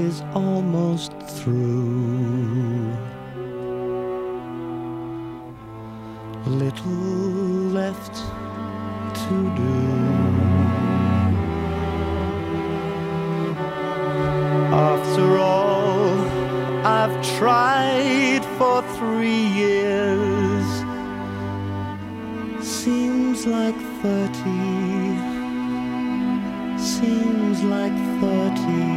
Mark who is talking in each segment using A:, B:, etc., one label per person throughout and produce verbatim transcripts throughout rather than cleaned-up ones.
A: is almost through. Little left to do. After all I've tried for three years, seems like thirty, seems like thirty.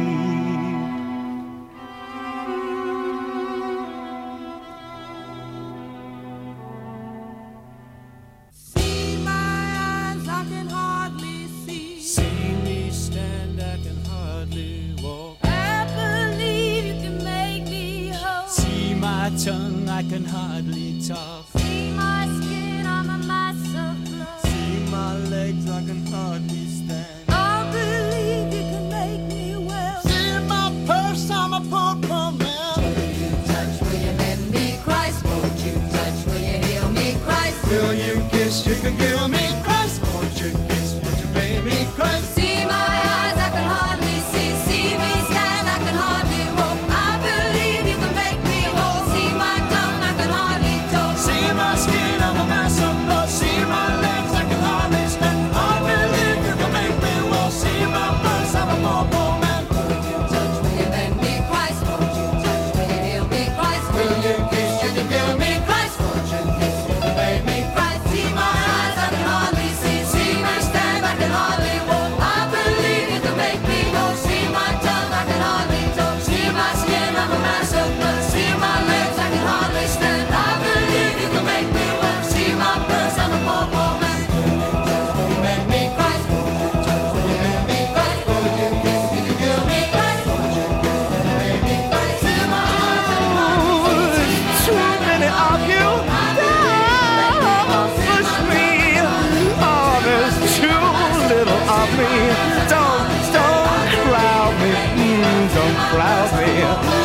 B: Tongue, I can hardly talk.
C: See my skin, I'm a mass of blood.
B: See my legs, I can hardly stand.
C: I believe you can make me well.
B: See my purse, I'm a poor, poor man.
C: Will you touch, will you mend me, Christ? Won't you touch, will you heal me, Christ?
B: Will you kiss, you can kill me, Christ? Won't you kiss, won't you pay me, Christ?
C: See my eyes, I can hardly see. See me stand, I can hardly walk. I believe you can make me whole. See my tongue, I can hardly talk.
B: See my skin, I'm a mass of blood. See my legs, I can hardly stand. I believe you can make me well. See my purse, I'm a poor, poor man.
C: Will you touch, will you mend me, Christ? Won't you touch, will you heal me, Christ?
B: Will you kiss, you can kill me, Christ?
C: Won't you kiss, you can make me, Christ? See my eyes, I can hardly see. See me stand, I can hardly walk. I believe you can make me whole. See my tongue, I can hardly talk. See my skin, I'm a mass of blood. See my legs, I can hardly stand. I believe you can make me well. See my purse, I'm a poor, poor man. Will you mend me, Christ? Won't you touch, will you mend me, Christ? Won't you kiss, you can kill me, Christ? Won't you kiss, you can make me, Christ? See my eyes, I can hardly see.
A: Too many of you don't push me. Oh, there's too little of me. Don't, don't crowd me. Mm, don't crowd me.